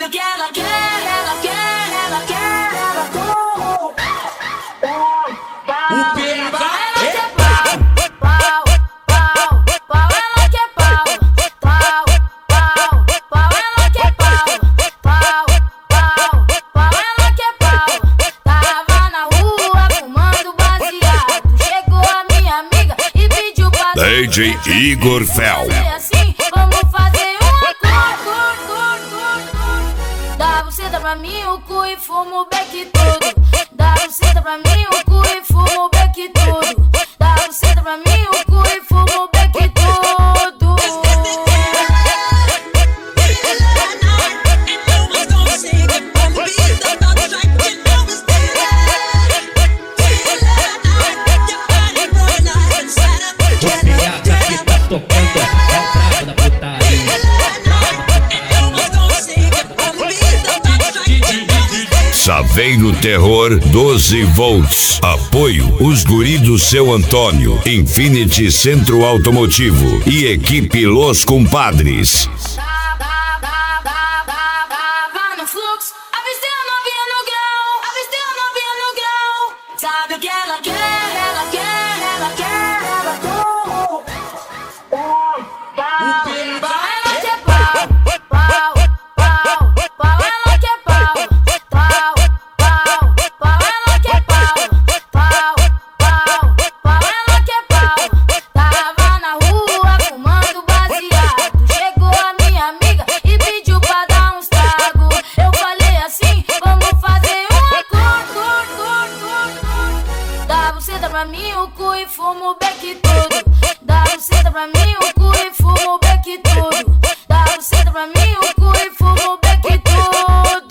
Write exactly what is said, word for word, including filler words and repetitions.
Sabe o que ela quer, ela quer, ela quer, ela quer. O P H Ela quer pau, pau, pau, pau, ela quer pau, pau, pau, pau, ela quer pau, pau, pau, pau, ela quer pau. Tava na rua fumando baseado, chegou a minha amiga e pediu pra D J Igor Fel. assim, vamos fazer um acordo. Dá buceta pra mim o cu e fumo o beck todo. Dá buceta pra mim o cu e fumo o beck todo. Dá buceta pra mim o cu e fumo o beck todo. O P H que tá tocando é o brabo da putaria. Saveiro Terror doze volts. Apoio os guri do seu Antônio, Infinity Centro Automotivo e equipe Los Compadres. Tava no fluxo, avistei a novinha no grau, avistei a novinha no grau. Sabe o que ela quer, ela quer, ela quer, ela quer. O P H Ela quer pau, pau, pau, pau, ela quer pau, pau, pau, pau, ela quer pau, pau, pau, pau, ela quer pau. Tava na rua fumando baseado, chegou a minha amiga e pediu pra dar uns tragos. Eu falei assim, vamos fazer um acordo. Dá buceta pra mim o cu e fumo o beck todo. Dá buceta pra mim o cu e fumo o beck todo. Dá buceta pra mim o cu e fumo o beck todo.